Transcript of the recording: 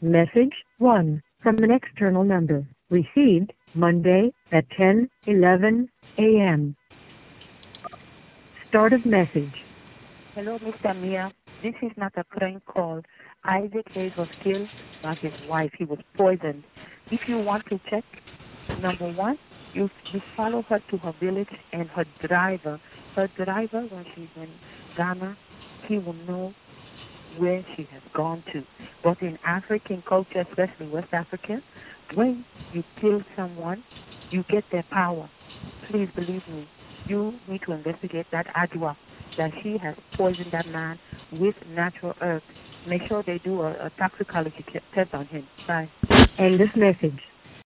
Message 1 from an external number. Received Monday at 10:11 a.m. Start of message. Hello, Mr. Mia. This is not a prank call. Isaac Hayes was killed by his wife. He was poisoned. If you want to check, number one, you follow her to her village and her driver, when she's in Ghana, he will know where she has gone to. But in African culture, especially West African, when you kill someone, you get their power. Please believe me. You need to investigate that Adwa, that she has poisoned that man with natural herbs. Make sure they do a toxicology test on him. Bye. End this message.